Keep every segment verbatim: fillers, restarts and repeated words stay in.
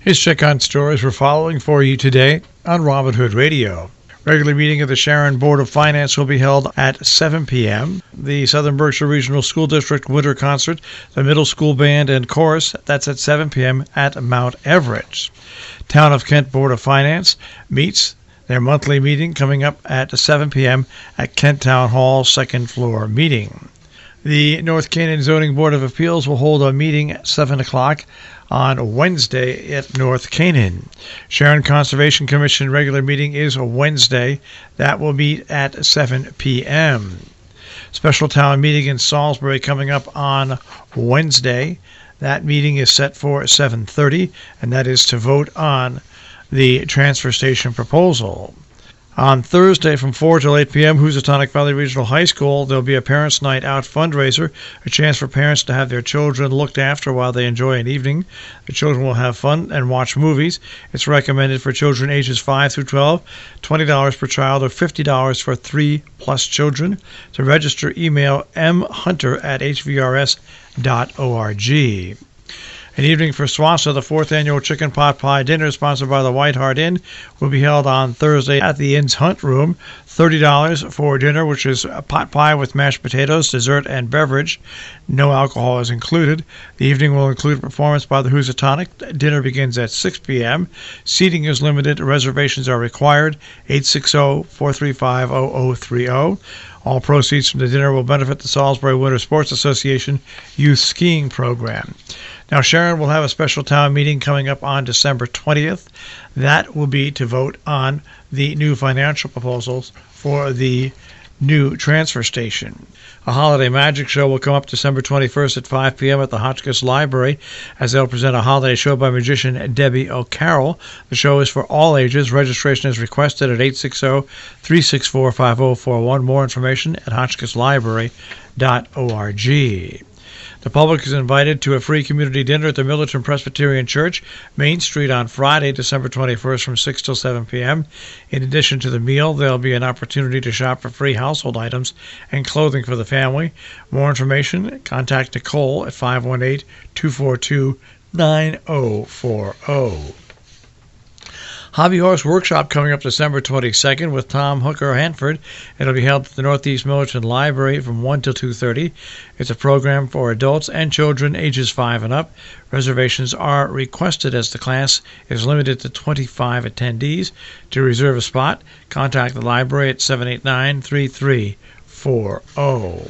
His check on stories we're following for you today on Robin Hood Radio. Regular meeting of the Sharon Board of Finance will be held at seven p.m. The Southern Berkshire Regional School District Winter Concert, the Middle School Band and Chorus, that's at seven p.m. at Mount Everett. Town of Kent Board of Finance meets their monthly meeting coming up at seven p.m. at Kent Town Hall, second floor meeting. The North Canaan Zoning Board of Appeals will hold a meeting at seven o'clock on Wednesday at North Canaan. Sharon Conservation Commission regular meeting is Wednesday. That will meet at seven p.m. Special town meeting in Salisbury coming up on Wednesday. That meeting is set for seven thirty, and that is to vote on the transfer station proposal. On Thursday from four till eight p.m., Housatonic Valley Regional High School, there'll be a Parents' Night Out fundraiser, a chance for parents to have their children looked after while they enjoy an evening. The children will have fun and watch movies. It's recommended for children ages five through twelve, twenty dollars per child or fifty dollars for three-plus children. To register, email m hunter at h v r s dot org. An evening for Swassa, the fourth annual Chicken Pot Pie Dinner, sponsored by the White Hart Inn, will be held on Thursday at the Inn's Hunt Room. thirty dollars for dinner, which is a pot pie with mashed potatoes, dessert, and beverage. No alcohol is included. The evening will include a performance by the Housatonic. Dinner begins at six p.m. Seating is limited. Reservations are required. eight six zero, four three five, zero zero three zero. All proceeds from the dinner will benefit the Salisbury Winter Sports Association Youth Skiing Program. Now, Sharon will have a special town meeting coming up on December twentieth. That will be to vote on the new financial proposals for the new transfer station. A holiday magic show will come up December twenty-first at five p.m. at the Hotchkiss Library, as they'll present a holiday show by magician Debbie O'Carroll. The show is for all ages. Registration is requested at eight six zero, three six four, five zero four one. More information at hotchkiss library dot org. The public is invited to a free community dinner at the Millerton Presbyterian Church, Main Street, on Friday, December twenty-first from six till seven p.m. In addition to the meal, there will be an opportunity to shop for free household items and clothing for the family. More information, contact Nicole at five one eight, two four two, nine zero four zero. Hobby Horse Workshop coming up December twenty-second with Tom Hooker Hanford. It'll be held at the Northeast Millerton Library from one till two thirty. It's a program for adults and children ages five and up. Reservations are requested as the class is limited to twenty-five attendees. To reserve a spot, contact the library at seven eight nine, three three four zero.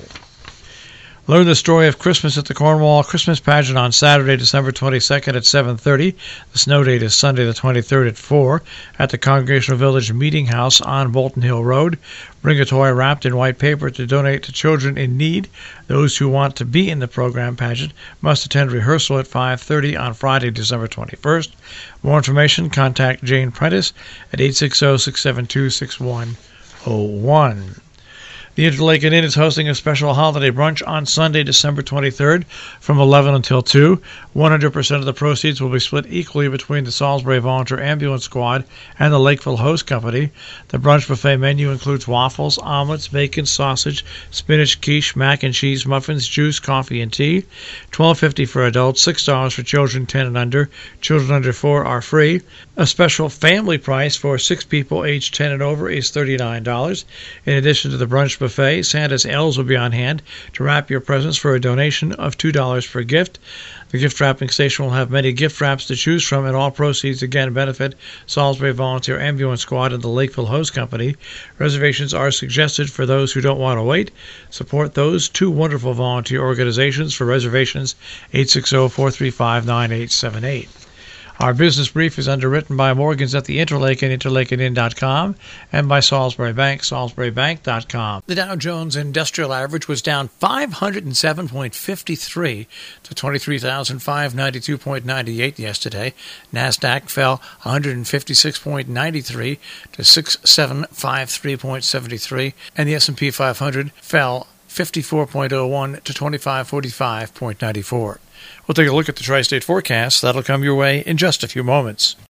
Learn the story of Christmas at the Cornwall Christmas Pageant on Saturday, December twenty-second at seven thirty. The snow date is Sunday the twenty-third at four at the Congregational Village Meeting House on Bolton Hill Road. Bring a toy wrapped in white paper to donate to children in need. Those who want to be in the program pageant must attend rehearsal at five thirty on Friday, December twenty-first. More information, contact Jane Prentice at eight six zero, six seven two, six one zero one. The Interlaken Inn is hosting a special holiday brunch on Sunday, December twenty-third from eleven until two. one hundred percent of the proceeds will be split equally between the Salisbury Volunteer Ambulance Squad and the Lakeville Host Company. The brunch buffet menu includes waffles, omelets, bacon, sausage, spinach, quiche, mac and cheese, muffins, juice, coffee, and tea. twelve fifty for adults, six dollars for children ten and under. Children under four are free. A special family price for six people aged ten and over is thirty-nine dollars. In addition to the brunch buffet, Santa's elves will be on hand to wrap your presents for a donation of two dollars per gift. The gift wrapping station will have many gift wraps to choose from, and all proceeds again benefit Salisbury Volunteer Ambulance Squad and the Lakeville Host Company. Reservations are suggested for those who don't want to wait. Support those two wonderful volunteer organizations. For reservations, eight six zero, four three five, nine eight seven eight. Our business brief is underwritten by Morgans at the Interlaken, interlaken inn dot com, and by Salisbury Bank, salisbury bank dot com. The Dow Jones Industrial Average was down five hundred seven point five three to twenty-three thousand five hundred ninety-two point nine eight yesterday. NASDAQ fell one hundred fifty-six point nine three to six thousand seven hundred fifty-three point seven three, and the S and P five hundred fell fifty-four point zero one to twenty-five forty-five point nine four. We'll take a look at the tri-state forecast. That'll come your way in just a few moments.